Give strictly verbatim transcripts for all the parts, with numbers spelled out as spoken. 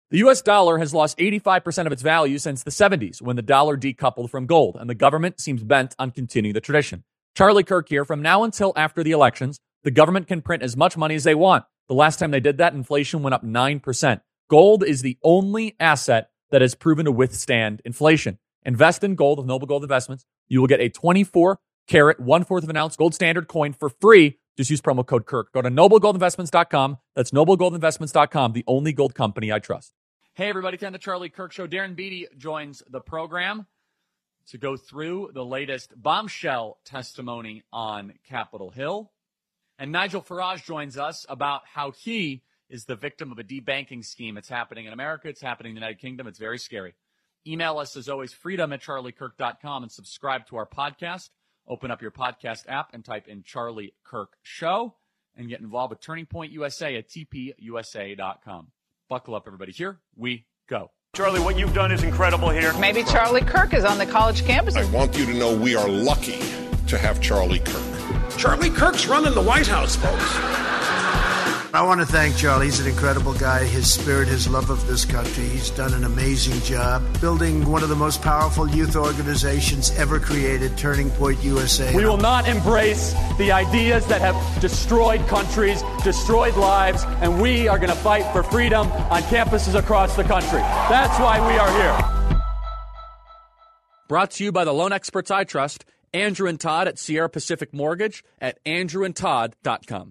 The U S dollar has lost eighty-five percent of its value since the seventies, when the dollar decoupled from gold, and the government seems bent on continuing the tradition. Charlie Kirk here. From now until after the elections, the government can print as much money as they want. The last time they did that, inflation went up nine percent. Gold is the only asset that has proven to withstand inflation. Invest in gold with Noble Gold Investments. You will get a twenty-four carat, one-fourth of an ounce gold standard coin for free. Just use promo code Kirk. Go to noble gold investments dot com. That's noble gold investments dot com, the only gold company I trust. Hey, everybody. Time to Charlie Kirk Show. Darren Beattie joins the program to go through the latest bombshell testimony on Capitol Hill. And Nigel Farage joins us about how he is the victim of a debanking scheme. It's happening in America. It's happening in the United Kingdom. It's very scary. Email us, as always, freedom at charlie kirk dot com, and subscribe to our podcast. Open up your podcast app and type in Charlie Kirk Show and get involved with Turning Point U S A at t p u s a dot com. Buckle up, everybody. Here we go. Charlie, what you've done is incredible here. Maybe Charlie Kirk is on the college campus. I want you to know we are lucky to have Charlie Kirk. Charlie Kirk's running the White House, folks. I want to thank Charlie. He's an incredible guy. His spirit, his love of this country. He's done an amazing job building one of the most powerful youth organizations ever created, Turning Point U S A. We will not embrace the ideas that have destroyed countries, destroyed lives, and we are going to fight for freedom on campuses across the country. That's why we are here. Brought to you by the loan experts I trust, Andrew and Todd at Sierra Pacific Mortgage at andrew and todd dot com.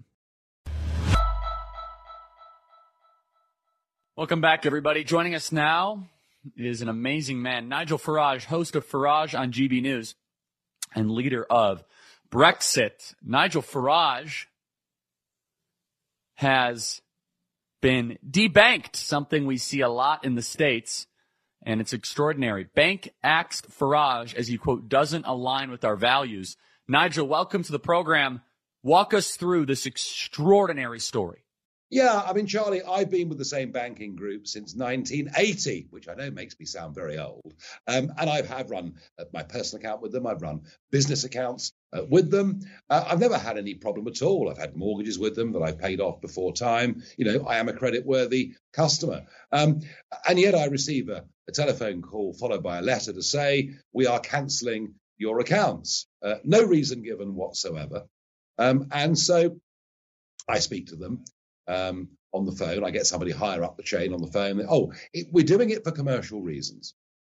Welcome back, everybody. Joining us now is an amazing man, Nigel Farage, host of Farage on G B News and leader of Brexit. Nigel Farage has been debanked, something we see a lot in the States, and it's extraordinary. Bank axed Farage as he, quote, doesn't align with our values. Nigel, welcome to the program. Walk us through this extraordinary story. Yeah, I mean, Charlie, I've been with the same banking group since nineteen eighty, which I know makes me sound very old. Um, and I have run uh, my personal account with them. I've run business accounts uh, with them. Uh, I've never had any problem at all. I've had mortgages with them that I've paid off before time. You know, I am a credit-worthy customer. Um, and yet I receive a, a telephone call followed by a letter to say, we are cancelling your accounts. Uh, no reason given whatsoever. Um, and so I speak to them. Um, on the phone. I get somebody higher up the chain on the phone. Oh, it, we're doing it for commercial reasons.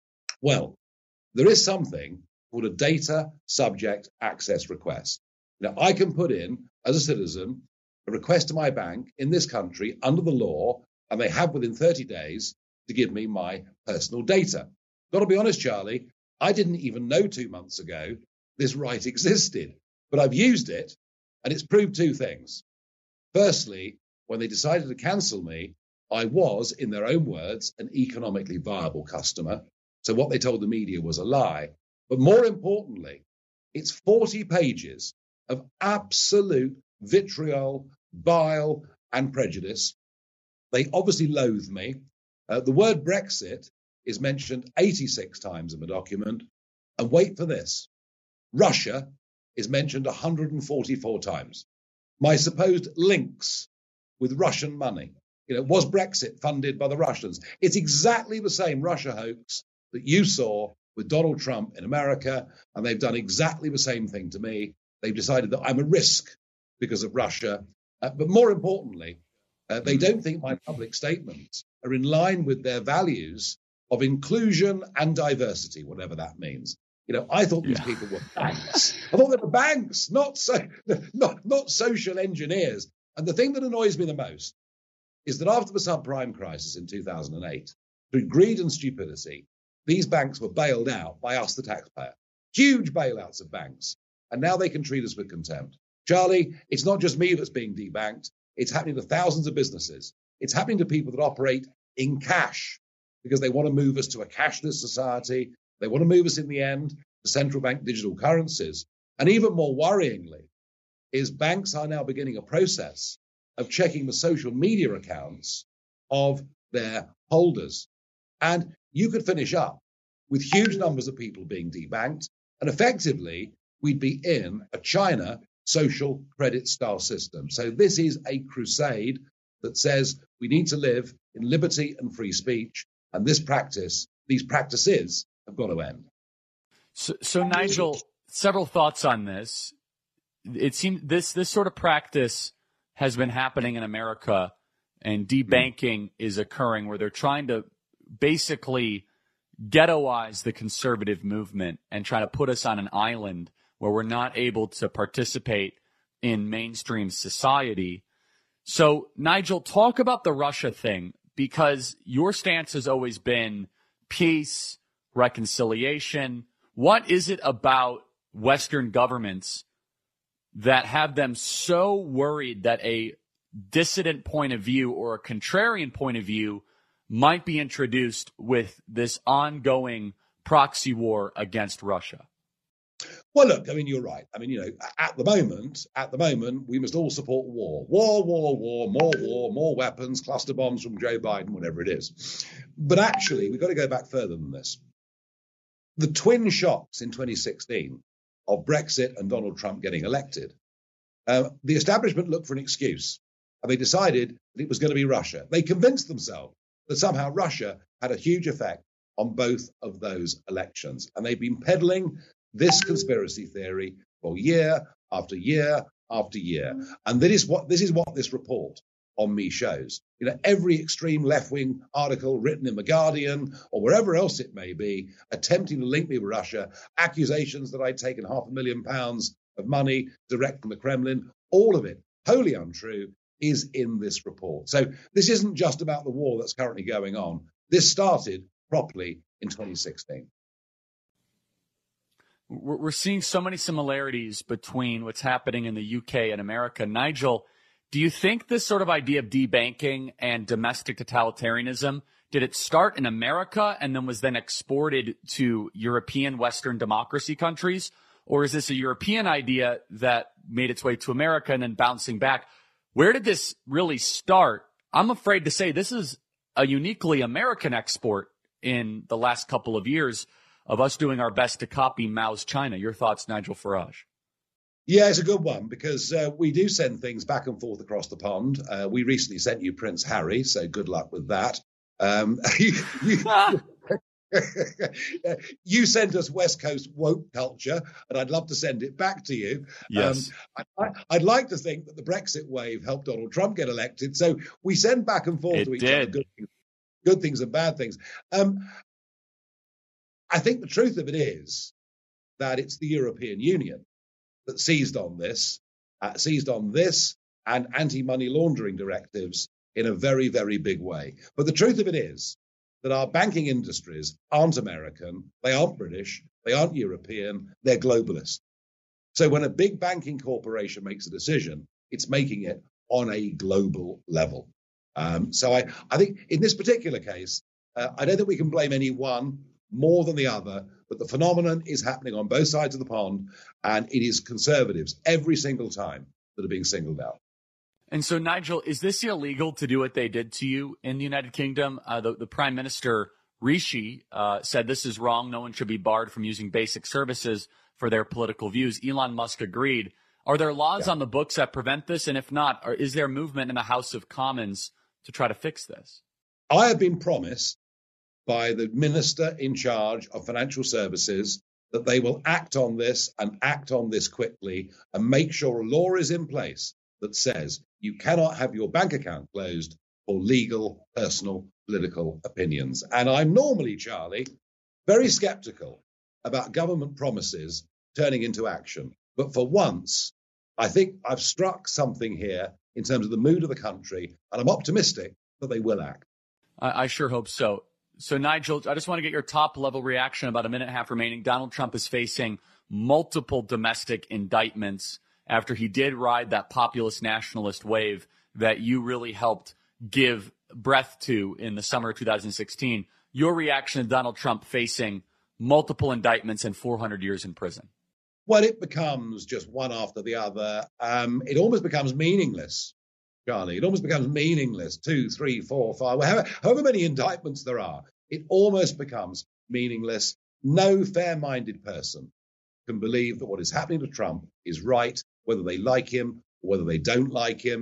Well, there is something called a data subject access request. Now, I can put in, as a citizen, a request to my bank in this country under the law, and they have within thirty days to give me my personal data. Got to be honest, Charlie, I didn't even know two months ago this right existed, but I've used it, and it's proved two things. Firstly, when they decided to cancel me, I was, in their own words, an economically viable customer. So what they told the media was a lie. But more importantly, it's forty pages of absolute vitriol, bile, and prejudice. They obviously loathe me. Uh, the word Brexit is mentioned eighty-six times in the document. And wait for this. Russia is mentioned one hundred forty-four times. My supposed links with Russian money. You know, was Brexit funded by the Russians? It's exactly the same Russia hoax that you saw with Donald Trump in America, and they've done exactly the same thing to me. They've decided that I'm a risk because of Russia. Uh, but more importantly, uh, they don't think my public statements are in line with their values of inclusion and diversity, whatever that means. You know, I thought these yeah. people were banks. I thought they were banks, not so, not not social engineers. And the thing that annoys me the most is that after the subprime crisis in two thousand eight, through greed and stupidity, these banks were bailed out by us, the taxpayer. Huge bailouts of banks. And now they can treat us with contempt. Charlie, it's not just me that's being debanked. It's happening to thousands of businesses. It's happening to people that operate in cash because they want to move us to a cashless society. They want to move us in the end to central bank digital currencies. And even more worryingly, is banks are now beginning a process of checking the social media accounts of their holders. And you could finish up with huge numbers of people being debanked, and effectively we'd be in a China social credit style system. So this is a crusade that says we need to live in liberty and free speech, and this practice, these practices have got to end. So, so Nigel, several thoughts on this. It seems this this sort of practice has been happening in America, and debanking mm. is occurring where they're trying to basically ghettoize the conservative movement and try to put us on an island where we're not able to participate in mainstream society. So, Nigel, talk about the Russia thing, because your stance has always been peace, reconciliation. What is it about Western governments that have them so worried that a dissident point of view or a contrarian point of view might be introduced with this ongoing proxy war against Russia? Well, look, I mean, you're right. I mean, you know, at the moment, at the moment, we must all support war. War, war, war, more war, more weapons, cluster bombs from Joe Biden, whatever it is. But actually, we've got to go back further than this. The twin shocks in twenty sixteen of Brexit and Donald Trump getting elected, uh, the establishment looked for an excuse, and they decided that it was going to be Russia. They convinced themselves that somehow Russia had a huge effect on both of those elections. And they've been peddling this conspiracy theory for year after year after year. And that is what this is what this report on me shows. You know, every extreme left-wing article written in The Guardian or wherever else it may be, attempting to link me with Russia, accusations that I'd taken half a million pounds of money direct from the Kremlin, all of it, wholly untrue, is in this report. So this isn't just about the war that's currently going on. This started properly in twenty sixteen. We're seeing so many similarities between what's happening in the U K and America. Nigel, do you think this sort of idea of debanking and domestic totalitarianism, did it start in America and then was then exported to European Western democracy countries? Or is this a European idea that made its way to America and then bouncing back? Where did this really start? I'm afraid to say this is a uniquely American export in the last couple of years of us doing our best to copy Mao's China. Your thoughts, Nigel Farage? Yeah, it's a good one because uh, we do send things back and forth across the pond. Uh, we recently sent you Prince Harry, so good luck with that. Um, you, you, you sent us West Coast woke culture, and I'd love to send it back to you. Yes. Um, I, I'd like to think that the Brexit wave helped Donald Trump get elected, so we send back and forth it to each did. other good things, good things and bad things. Um, I think the truth of it is that it's the European Union that seized on this, uh, seized on this and anti-money laundering directives in a very, very big way. But the truth of it is that our banking industries aren't American, they aren't British, they aren't European, they're globalist. So when a big banking corporation makes a decision, it's making it on a global level. Um, so I, I think in this particular case, uh, I don't think we can blame any one more than the other, but the phenomenon is happening on both sides of the pond, and it is conservatives every single time that are being singled out. And so, Nigel, is this illegal to do what they did to you in the United Kingdom? Uh, the, the Prime Minister, Rishi, uh, said this is wrong. No one should be barred from using basic services for their political views. Elon Musk agreed. Are there laws yeah. on the books that prevent this? And if not, or is there movement in the House of Commons to try to fix this? I have been promised by the Minister in charge of Financial Services that they will act on this and act on this quickly and make sure a law is in place that says you cannot have your bank account closed for legal, personal, political opinions. And I'm normally, Charlie, very skeptical about government promises turning into action. But for once, I think I've struck something here in terms of the mood of the country, and I'm optimistic that they will act. I, I sure hope so. So, Nigel, I just want to get your top-level reaction. About a minute and a half remaining. Donald Trump is facing multiple domestic indictments after he did ride that populist nationalist wave that you really helped give breath to in the summer of two thousand sixteen. Your reaction to Donald Trump facing multiple indictments and four hundred years in prison? Well, it becomes just one after the other. Um, it almost becomes meaningless, Charlie. It almost becomes meaningless. Two, three, four, five, however, however many indictments there are, it almost becomes meaningless. No fair-minded person can believe that what is happening to Trump is right, whether they like him or whether they don't like him.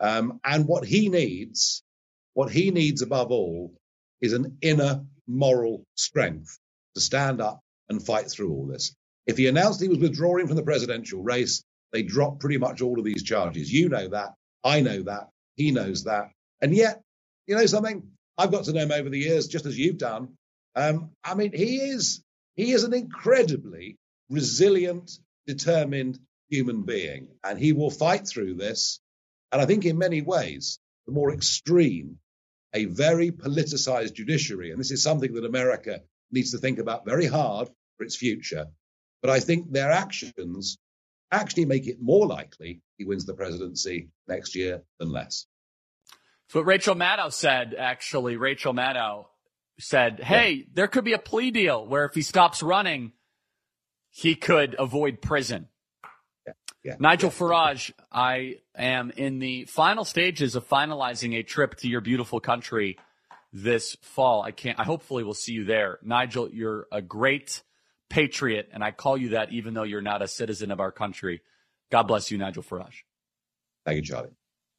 Um, and what he needs, what he needs above all, is an inner moral strength to stand up and fight through all this. If he announced he was withdrawing from the presidential race, they dropped pretty much all of these charges. You know that. I know that. He knows that. And yet, you know something? I've got to know him over the years, just as you've done. Um, I mean, he is he is an incredibly resilient, determined human being, and he will fight through this. And I think in many ways, the more extreme, a very politicized judiciary, and this is something that America needs to think about very hard for its future. But I think their actions actually make it more likely he wins the presidency next year than less. That's what Rachel Maddow said, actually. Rachel Maddow said, hey, yeah. there could be a plea deal where if he stops running, he could avoid prison. Yeah. Yeah. Nigel yeah. Farage, I am in the final stages of finalizing a trip to your beautiful country this fall. I can't, I hopefully will see you there. Nigel, you're a great patriot, and I call you that even though you're not a citizen of our country. God bless you, Nigel Farage. Thank you, Charlie.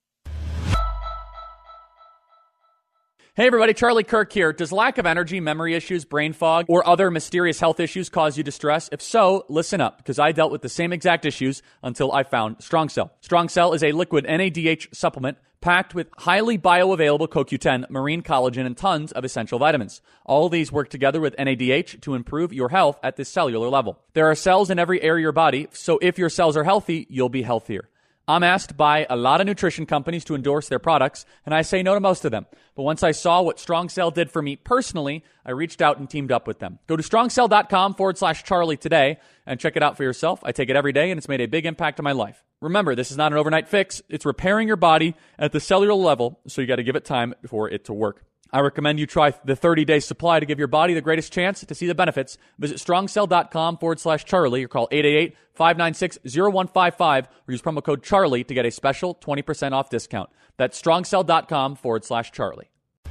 Hey everybody, Charlie Kirk here. Does lack of energy, memory issues, brain fog, or other mysterious health issues cause you distress? If so, listen up, because I dealt with the same exact issues until I found Strong Cell. Strong Cell is a liquid N A D H supplement packed with highly bioavailable C O Q ten, marine collagen, and tons of essential vitamins. All of these work together with N A D H to improve your health at the cellular level. There are cells in every area of your body, so if your cells are healthy, you'll be healthier. I'm asked by a lot of nutrition companies to endorse their products, and I say no to most of them. But once I saw what Strong Cell did for me personally, I reached out and teamed up with them. Go to strongcell.com forward slash Charlie today and check it out for yourself. I take it every day, and it's made a big impact on my life. Remember, this is not an overnight fix. It's repairing your body at the cellular level, so you got to give it time for it to work. I recommend you try the thirty-day supply to give your body the greatest chance to see the benefits. Visit strongcell.com forward slash Charlie or call eight eight eight, five nine six, zero one five five or use promo code Charlie to get a special twenty percent off discount. That's strongcell.com forward slash Charlie.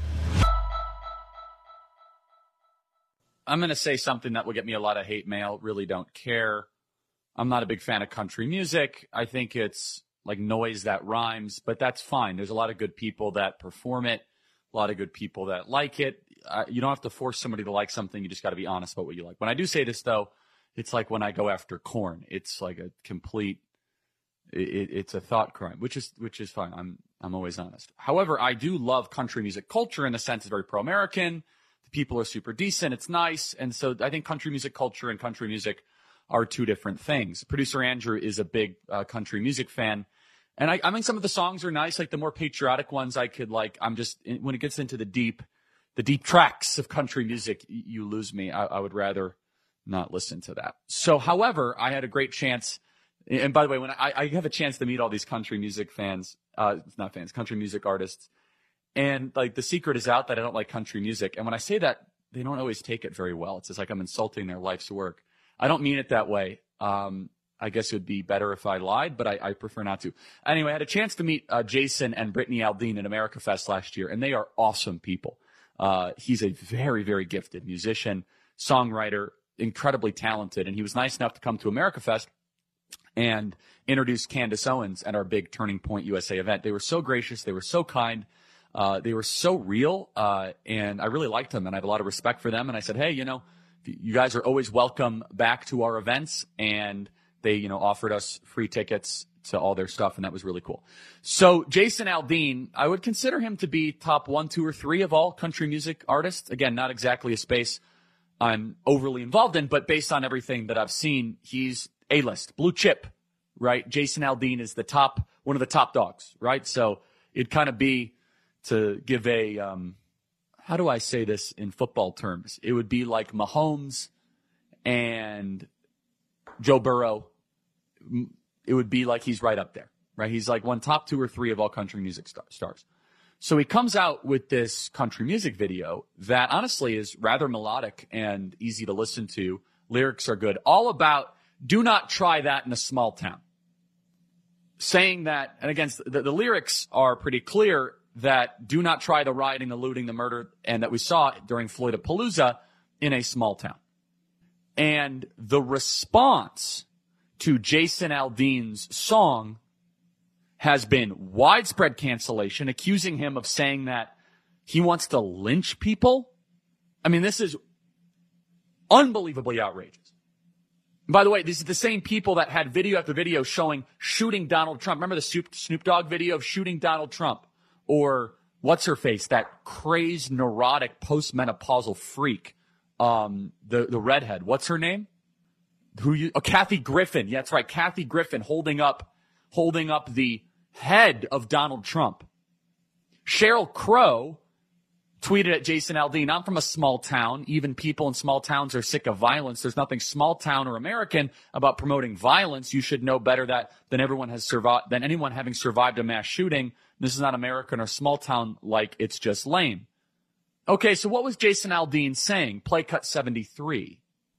I'm going to say something that will get me a lot of hate mail. Really don't care. I'm not a big fan of country music. I think it's like noise that rhymes, but that's fine. There's a lot of good people that perform it. A lot of good people that like it. Uh, you don't have to force somebody to like something. You just got to be honest about what you like. When I do say this, though, it's like when I go after Korn. It's like a complete, it, it's a thought crime, which is which is fine. I'm I'm always honest. However, I do love country music culture in the sense it's very pro-American. The people are super decent. It's nice. And so I think country music culture and country music are two different things. Producer Andrew is a big uh, country music fan. And I, I mean, some of the songs are nice, like the more patriotic ones I could like, I'm just, when it gets into the deep, the deep tracks of country music, you lose me. I, I would rather not listen to that. So, however, I had a great chance. And by the way, when I, I have a chance to meet all these country music fans, uh, not fans, country music artists. And like the secret is out that I don't like country music. And when I say that, they don't always take it very well. It's just like I'm insulting their life's work. I don't mean it that way. Um, I guess it would be better if I lied, but I, I prefer not to. Anyway, I had a chance to meet uh, Jason and Brittany Aldean at America Fest last year, and they are awesome people. Uh, he's a very, very gifted musician, songwriter, incredibly talented, and he was nice enough to come to America Fest and introduce Candace Owens at our big Turning Point U S A event. They were so gracious. They were so kind. Uh, they were so real, uh, and I really liked them, and I have a lot of respect for them. And I said, hey, you know, you guys are always welcome back to our events, and they, you know, offered us free tickets to all their stuff, and that was really cool. So Jason Aldean, I would consider him to be top one, two, or three of all country music artists. Again, not exactly a space I'm overly involved in, but based on everything that I've seen, he's A-list, blue chip, right? Jason Aldean is the top, one of the top dogs, right? So it'd kind of be to give a, um, how do I say this in football terms? It would be like Mahomes and Joe Burrow. It would be like he's right up there, right? He's like one top two or three of all country music star- stars. So he comes out with this country music video that honestly is rather melodic and easy to listen to. Lyrics are good. All about do not try that in a small town. Saying that, and again, the, the lyrics are pretty clear that do not try the rioting, the looting, the murder, and that we saw during Floydapalooza in a small town. And the response to Jason Aldean's song has been widespread cancellation, accusing him of saying that he wants to lynch people. I mean, this is unbelievably outrageous. By the way, these are the same people that had video after video showing shooting Donald Trump. Remember the Snoop Dogg video of shooting Donald Trump? Or what's her face, that crazed, neurotic, postmenopausal freak, um, the, the redhead. What's her name? Who you? Oh, Kathy Griffin. Yeah, that's right. Kathy Griffin holding up, holding up the head of Donald Trump. Sheryl Crow tweeted at Jason Aldean, I'm from a small town. Even people in small towns are sick of violence. There's nothing small town or American about promoting violence. You should know better that than everyone has survived, than anyone having survived a mass shooting. This is not American or small town like it's just lame. Okay, so what was Jason Aldean saying? Play cut seventy-three.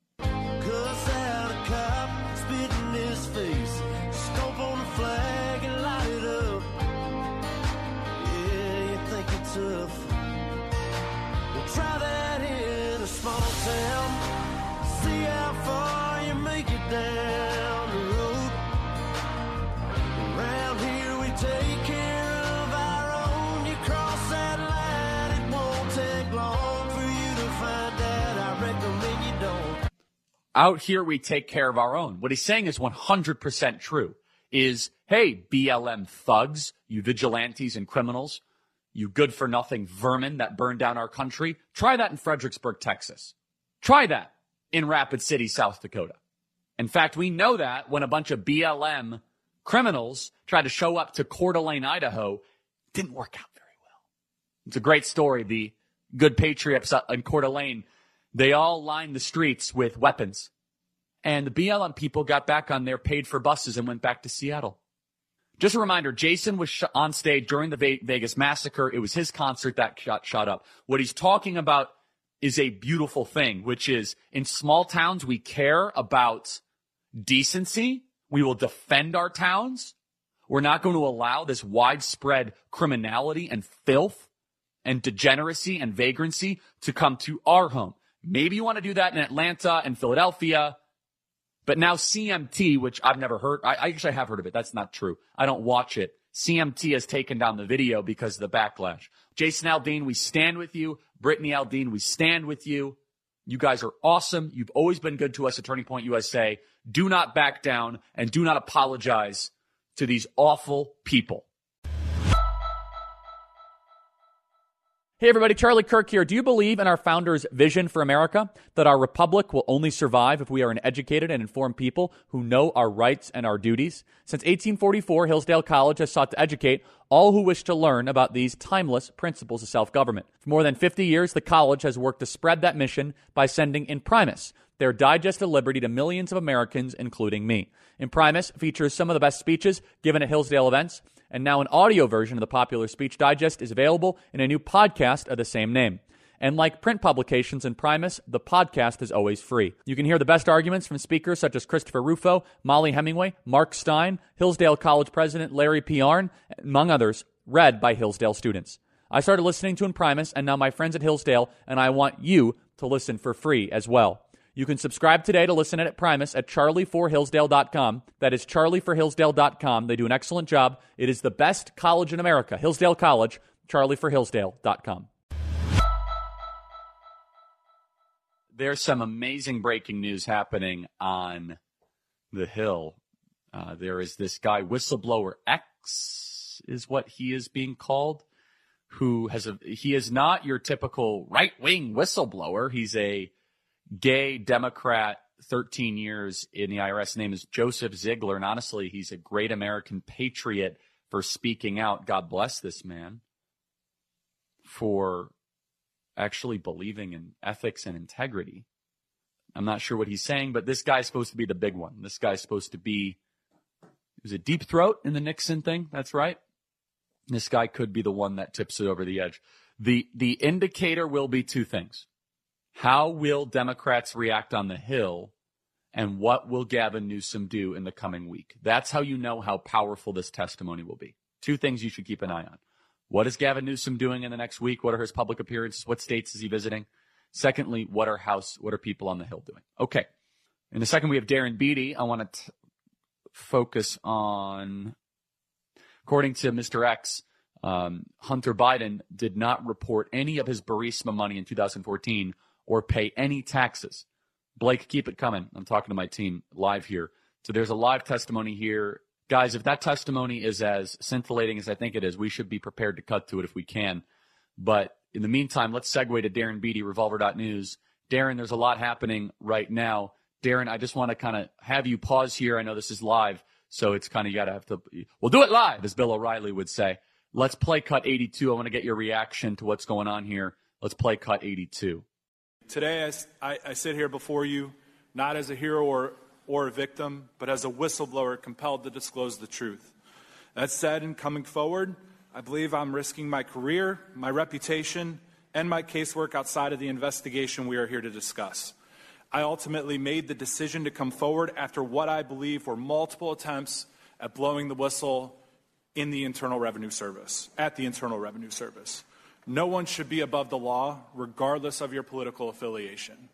Out here, we take care of our own. What he's saying is one hundred percent true. Is, hey, B L M thugs, you vigilantes and criminals, you good-for-nothing vermin that burned down our country, try that in Fredericksburg, Texas. Try that in Rapid City, South Dakota. In fact, we know that when a bunch of B L M criminals tried to show up to Coeur d'Alene, Idaho, it didn't work out very well. It's a great story. The good patriots in Coeur d'Alene, they all lined the streets with weapons. And the B L M people got back on their paid-for buses and went back to Seattle. Just a reminder, Jason was sh- on stage during the Ve- Vegas massacre. It was his concert that got shot up. What he's talking about is a beautiful thing, which is in small towns, we care about decency. We will defend our towns. We're not going to allow this widespread criminality and filth and degeneracy and vagrancy to come to our home. Maybe you want to do that in Atlanta and Philadelphia. But now C M T, which I've never heard, I, I actually have heard of it. That's not true. I don't watch it. C M T has taken down the video because of the backlash. Jason Aldean, we stand with you. Brittany Aldean, we stand with you. You guys are awesome. You've always been good to us at Turning Point U S A. Do not back down and do not apologize to these awful people. Hey everybody, Charlie Kirk here. Do you believe in our founder's vision for America? That our republic will only survive if we are an educated and informed people who know our rights and our duties? Since eighteen forty-four, Hillsdale College has sought to educate all who wish to learn about these timeless principles of self-government. For more than fifty years, the college has worked to spread that mission by sending Imprimis, their digest of liberty, to millions of Americans, including me. Imprimis features some of the best speeches given at Hillsdale events, and now an audio version of the popular Speech Digest is available in a new podcast of the same name. And like print publications in Imprimis, the podcast is always free. You can hear the best arguments from speakers such as Christopher Rufo, Molly Hemingway, Mark Stein, Hillsdale College President Larry P. Arn, among others, read by Hillsdale students. I started listening to Imprimis, and now my friends at Hillsdale, and I want you to listen for free as well. You can subscribe today to listen at Primus at charlie for hillsdale dot com. That is charlie for hillsdale dot com. They do an excellent job. It is the best college in America, Hillsdale College, charlie for hillsdale dot com. There's some amazing breaking news happening on the Hill. Uh, there is this guy, Whistleblower X is what he is being called, who has a, he is not your typical right-wing whistleblower. He's a gay Democrat, thirteen years in the I R S. His name is Joseph Ziegler, and honestly, he's a great American patriot for speaking out. God bless this man for actually believing in ethics and integrity. I'm not sure what he's saying, but this guy's supposed to be the big one. This guy's supposed to be, he was a deep throat in the Nixon thing. That's right. This guy could be the one that tips it over the edge. The, the indicator will be two things. How will Democrats react on the Hill, and what will Gavin Newsom do in the coming week? That's how you know how powerful this testimony will be. Two things you should keep an eye on. What is Gavin Newsom doing in the next week? What are his public appearances? What states is he visiting? Secondly, what are House, what are people on the Hill doing? Okay. In a second, we have Darren Beattie. I want to t- focus on According to Mister X, um, Hunter Biden did not report any of his Burisma money in two thousand fourteen or pay any taxes. Blake, keep it coming. I'm talking to my team live here. So there's a live testimony here. Guys, if that testimony is as scintillating as I think it is, we should be prepared to cut to it if we can. But in the meantime, let's segue to Darren Beattie, Revolver dot news. Darren, there's a lot happening right now. Darren, I just want to kind of have you pause here. I know this is live, so it's kind of you got to have to – we'll do it live, as Bill O'Reilly would say. Let's play cut eighty-two. I want to get your reaction to what's going on here. Let's play cut eighty-two. Today, I, I, I sit here before you not as a hero or, or a victim, but as a whistleblower compelled to disclose the truth. That said, in coming forward, I believe I'm risking my career, my reputation, and my casework outside of the investigation we are here to discuss. I ultimately made the decision to come forward after what I believe were multiple attempts at blowing the whistle in the Internal Revenue Service, at the Internal Revenue Service. No one should be above the law, regardless of your political affiliation.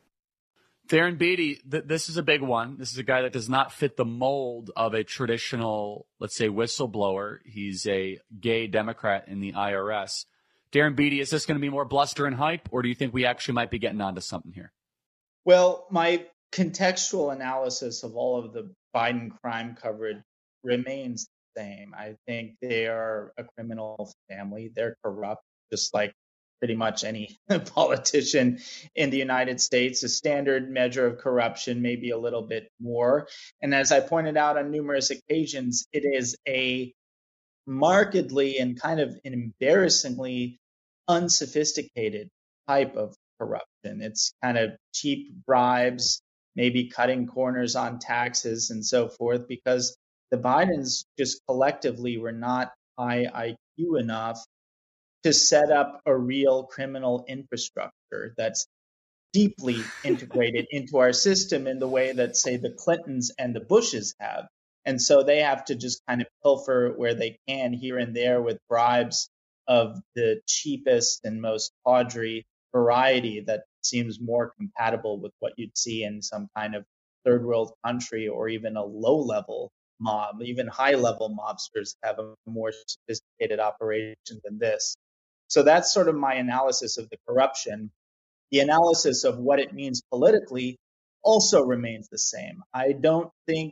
Darren Beattie, th- this is a big one. This is a guy that does not fit the mold of a traditional, let's say, whistleblower. He's a gay Democrat in the I R S. Darren Beattie, is this going to be more bluster and hype, or do you think we actually might be getting onto something here? Well, my contextual analysis of all of the Biden crime coverage remains the same. I think they are a criminal family. They're corrupt, just like pretty much any politician in the United States. A standard measure of corruption, maybe a little bit more. And as I pointed out on numerous occasions, it is a markedly and kind of an embarrassingly unsophisticated type of corruption. It's kind of cheap bribes, maybe cutting corners on taxes and so forth, because the Bidens just collectively were not high I Q enough to set up a real criminal infrastructure that's deeply integrated into our system in the way that, say, the Clintons and the Bushes have. And so they have to just kind of pilfer where they can here and there with bribes of the cheapest and most tawdry variety that seems more compatible with what you'd see in some kind of third world country or even a low-level mob. Even high-level mobsters have a more sophisticated operation than this. So that's sort of my analysis of the corruption. The analysis of what it means politically also remains the same. I don't think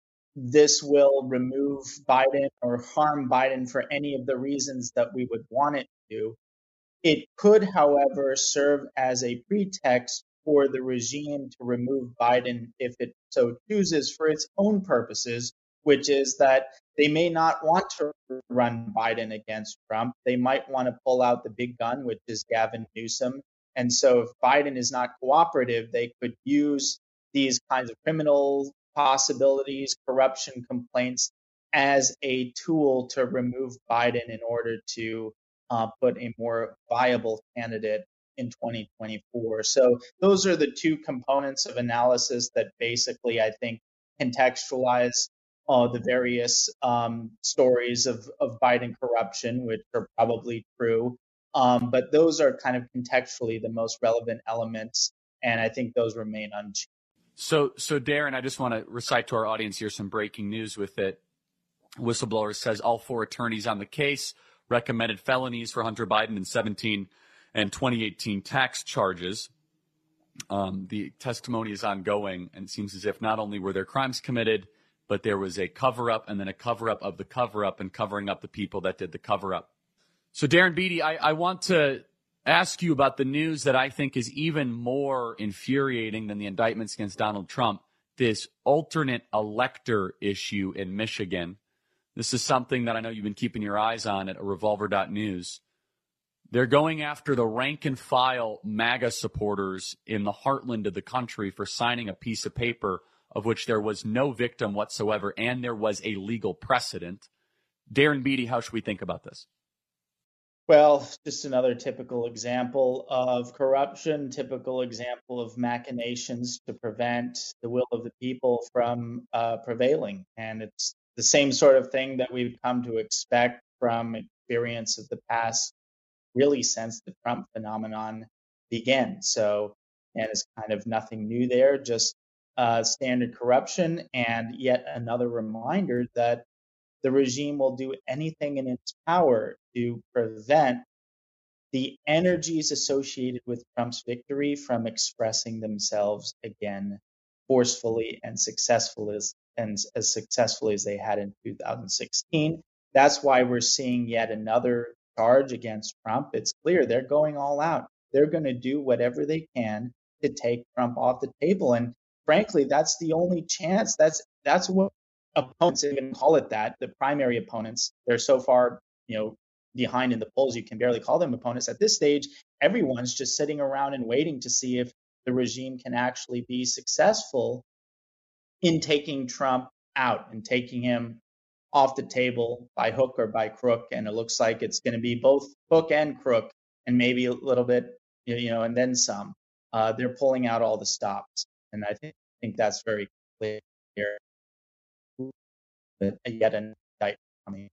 this will remove Biden or harm Biden for any of the reasons that we would want it to. It could, however, serve as a pretext for the regime to remove Biden if it so chooses for its own purposes, which is that they may not want to run Biden against Trump. They might want to pull out the big gun, which is Gavin Newsom. And so if Biden is not cooperative, they could use these kinds of criminal possibilities, corruption complaints as a tool to remove Biden in order to uh, put a more viable candidate in twenty twenty-four. So those are the two components of analysis that basically, I think, contextualize uh, the various um, stories of, of Biden corruption, which are probably true. Um, but those are kind of contextually the most relevant elements, and I think those remain unchanged. So, so Darren, I just want to recite to our audience here some breaking news with it. Whistleblower says all four attorneys on the case recommended felonies for Hunter Biden in seventeen and twenty eighteen tax charges. Um, the testimony is ongoing, and it seems as if not only were there crimes committed, but there was a cover-up and then a cover-up of the cover-up and covering up the people that did the cover-up. So, Darren Beattie, I, I want to ask you about the news that I think is even more infuriating than the indictments against Donald Trump, this alternate elector issue in Michigan. This is something that I know you've been keeping your eyes on at Revolver dot news. They're going after the rank and file MAGA supporters in the heartland of the country for signing a piece of paper of which there was no victim whatsoever and there was a legal precedent. Darren Beattie, how should we think about this? Well, just another typical example of corruption, typical example of machinations to prevent the will of the people from uh, prevailing. And it's the same sort of thing that we've come to expect from experience of the past, really since the Trump phenomenon began. So, and it's kind of nothing new there, just uh, standard corruption, and yet another reminder that the regime will do anything in its power to prevent the energies associated with Trump's victory from expressing themselves again forcefully and successfully as, and as successfully as they had in two thousand sixteen. That's why we're seeing yet another charge against Trump. It's clear they're going all out. They're going to do whatever they can to take Trump off the table. And frankly, that's the only chance. That's that's what opponents even call it that. The primary opponents, they're so far, you know, behind in the polls, you can barely call them opponents. At this stage, everyone's just sitting around and waiting to see if the regime can actually be successful in taking Trump out and taking him off the table by hook or by crook. And it looks like it's going to be both hook and crook, and maybe a little bit, you know, and then some. Uh, they're pulling out all the stops. And I think, think that's very clear. But yet an indictment coming.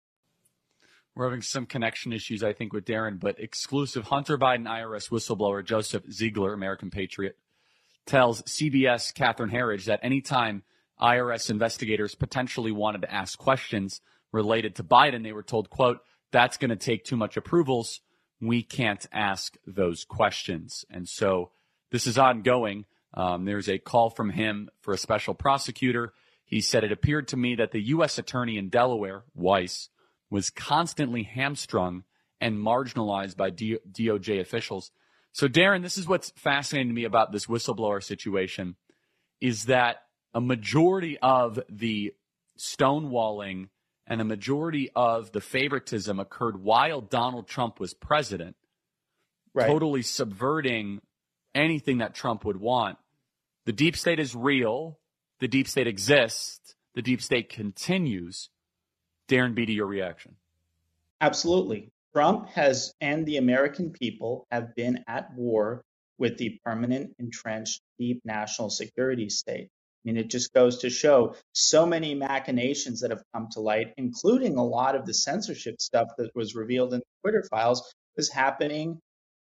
We're having some connection issues, I think, with Darren, but exclusive Hunter Biden I R S whistleblower Joseph Ziegler, American patriot, tells C B S Catherine Herridge that anytime I R S investigators potentially wanted to ask questions related to Biden, they were told, quote, that's going to take too much approvals. We can't ask those questions. And so this is ongoing. Um, there's a call from him for a special prosecutor. He said, it appeared to me that the U S attorney in Delaware, Weiss, was constantly hamstrung and marginalized by D O J officials. So, Darren, this is what's fascinating to me about this whistleblower situation, is that a majority of the stonewalling and a majority of the favoritism occurred while Donald Trump was president, right, totally subverting anything that Trump would want. The deep state is real. The deep state exists. The deep state continues. Darren Beattie, your reaction? Absolutely. Trump has, and the American people have been at war with the permanent, entrenched, deep national security state. I mean, it just goes to show so many machinations that have come to light, including a lot of the censorship stuff that was revealed in the Twitter files, was happening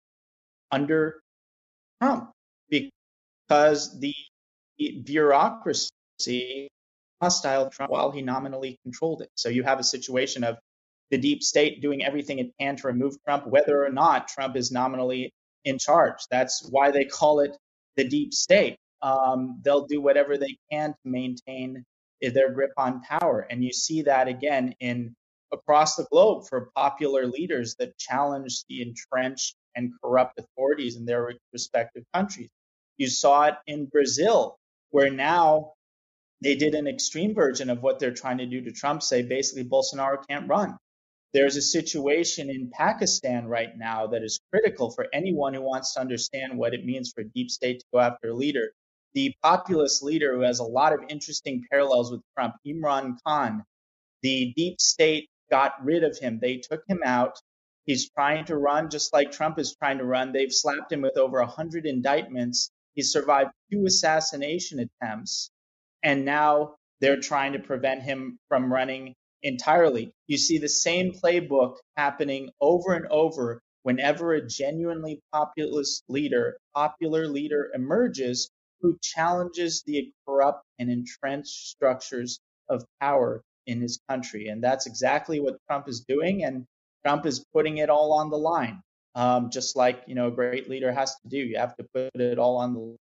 under Trump because the bureaucracy hostile to Trump while he nominally controlled it. So you have a situation of the deep state doing everything it can to remove Trump, whether or not Trump is nominally in charge. That's why they call it the deep state. Um, they'll do whatever they can to maintain their grip on power. And you see that again in across the globe for popular leaders that challenge the entrenched and corrupt authorities in their respective countries. You saw it in Brazil, where now they did an extreme version of what they're trying to do to Trump, say basically Bolsonaro can't run. There's a situation in Pakistan right now that is critical for anyone who wants to understand what it means for deep state to go after a leader. The populist leader who has a lot of interesting parallels with Trump, Imran Khan, the deep state got rid of him. They took him out. He's trying to run just like Trump is trying to run. They've slapped him with over one hundred indictments. He survived two assassination attempts. And now they're trying to prevent him from running entirely. You see the same playbook happening over and over whenever a genuinely populist leader, popular leader emerges who challenges the corrupt and entrenched structures of power in his country. And that's exactly what Trump is doing. And Trump is putting it all on the line, um, just like, you know, a great leader has to do. You have to put it all on the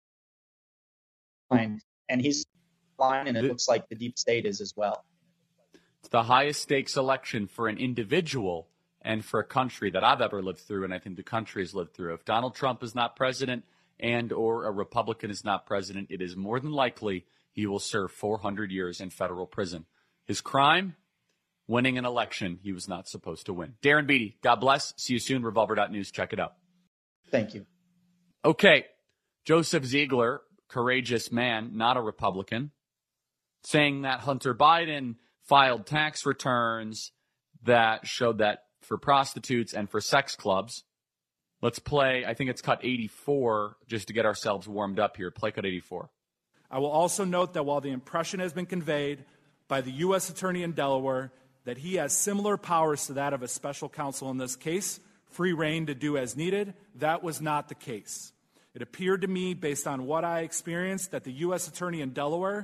line. And he's line, and it looks like the deep state is as well. It's the highest stakes election for an individual and for a country that I've ever lived through, and I think the country has lived through. If Donald Trump is not president and or a Republican is not president, it is more than likely he will serve four hundred years in federal prison. His crime? Winning an election he was not supposed to win. Darren Beattie, God bless. See you soon. Revolver dot news. Check it out. Thank you. Okay. Joseph Ziegler, courageous man, not a Republican, saying that Hunter Biden filed tax returns that showed that for prostitutes and for sex clubs. Let's play, I think it's cut eighty-four, just to get ourselves warmed up here. Play cut eighty-four. I will also note that while the impression has been conveyed by the U S attorney in Delaware that he has similar powers to that of a special counsel in this case, free rein to do as needed, that was not the case. It appeared to me, based on what I experienced, that the U S attorney in Delaware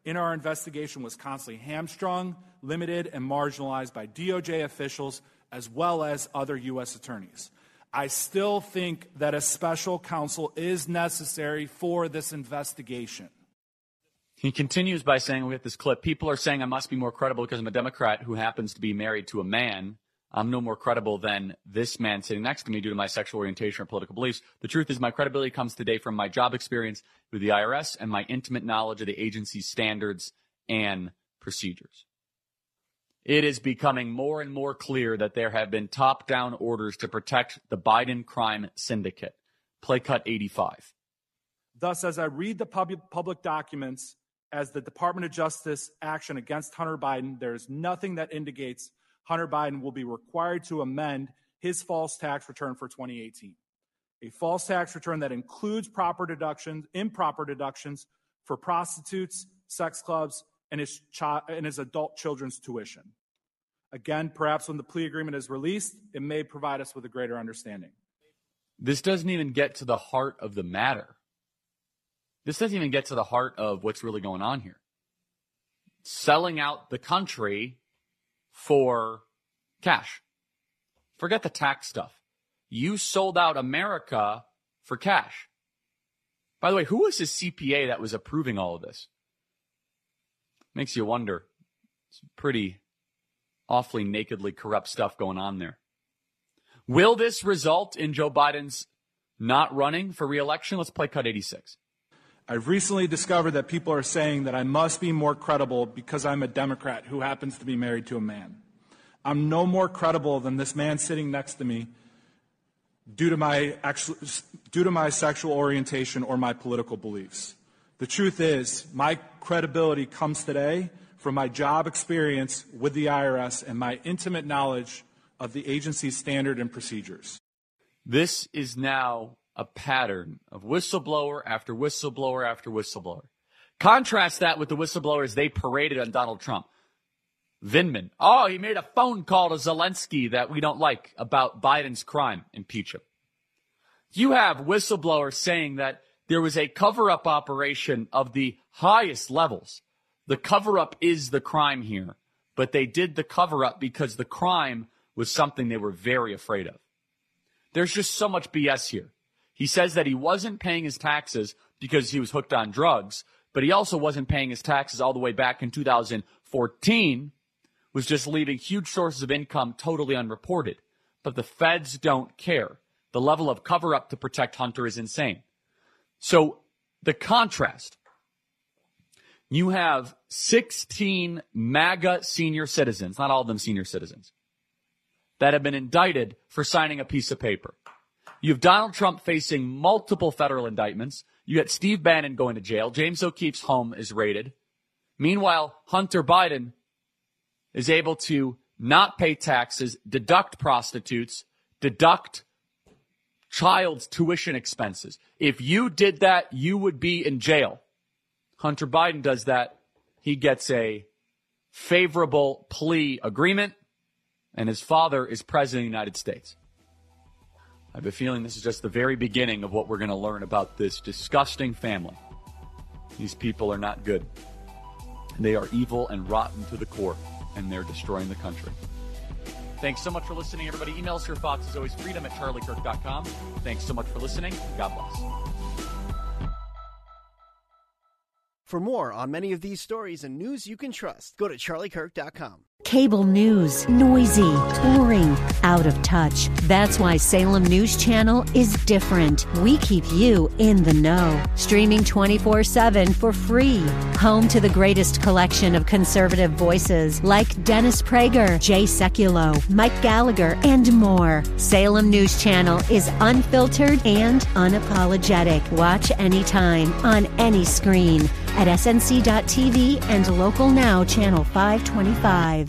in our investigation was constantly hamstrung, limited, and marginalized by D O J officials as well as other U S attorneys. I still think that a special counsel is necessary for this investigation. He continues by saying, we get this clip, people are saying I must be more credible because I'm a Democrat who happens to be married to a man. I'm no more credible than this man sitting next to me due to my sexual orientation or political beliefs. The truth is my credibility comes today from my job experience with the I R S and my intimate knowledge of the agency's standards and procedures. It is becoming more and more clear that there have been top-down orders to protect the Biden crime syndicate. Play cut eighty-five. Thus, as I read the public, public documents as the Department of Justice action against Hunter Biden, there is nothing that indicates Hunter Biden will be required to amend his false tax return for twenty eighteen. A false tax return that includes proper deductions, improper deductions for prostitutes, sex clubs, and his, chi- and his adult children's tuition. Again, perhaps when the plea agreement is released, it may provide us with a greater understanding. This doesn't even get to the heart of the matter. This doesn't even get to the heart of what's really going on here. Selling out the country for cash. Forget the tax stuff. You sold out America for cash. By the way, who was his C P A that was approving all of this? Makes you wonder. It's pretty awfully nakedly corrupt stuff going on there. Will this result in Joe Biden's not running for re-election? Let's play cut eighty-six. I've recently discovered that people are saying that I must be more credible because I'm a Democrat who happens to be married to a man. I'm no more credible than this man sitting next to me due to my actual, due to my sexual orientation or my political beliefs. The truth is, my credibility comes today from my job experience with the I R S and my intimate knowledge of the agency's standard and procedures. This is now a pattern of whistleblower after whistleblower after whistleblower. Contrast that with the whistleblowers they paraded on Donald Trump. Vindman. Oh, he made a phone call to Zelensky that we don't like about Biden's crime. Impeach him. You have whistleblowers saying that there was a cover-up operation of the highest levels. The cover-up is the crime here, but they did the cover-up because the crime was something they were very afraid of. There's just so much B S here. He says that he wasn't paying his taxes because he was hooked on drugs, but he also wasn't paying his taxes all the way back in two thousand fourteen, was just leaving huge sources of income totally unreported. But the feds don't care. The level of cover-up to protect Hunter is insane. So the contrast, you have sixteen MAGA senior citizens, not all of them senior citizens, that have been indicted for signing a piece of paper. You have Donald Trump facing multiple federal indictments. You got Steve Bannon going to jail. James O'Keefe's home is raided. Meanwhile, Hunter Biden is able to not pay taxes, deduct prostitutes, deduct child's tuition expenses. If you did that, you would be in jail. Hunter Biden does that. He gets a favorable plea agreement, and his father is president of the United States. I have a feeling this is just the very beginning of what we're going to learn about this disgusting family. These people are not good. They are evil and rotten to the core, and they're destroying the country. Thanks so much for listening, everybody. Email us your thoughts, as always, freedom at charlie kirk dot com. Thanks so much for listening. God bless. For more on many of these stories and news you can trust, go to charlie kirk dot com. Cable news, noisy, boring, out of touch. That's why Salem News Channel is different. We keep you in the know. Streaming twenty-four seven for free. Home to the greatest collection of conservative voices like Dennis Prager, Jay Sekulow, Mike Gallagher, and more. Salem News Channel is unfiltered and unapologetic. Watch anytime, on any screen, at S N C dot T V and Local Now Channel five twenty-five.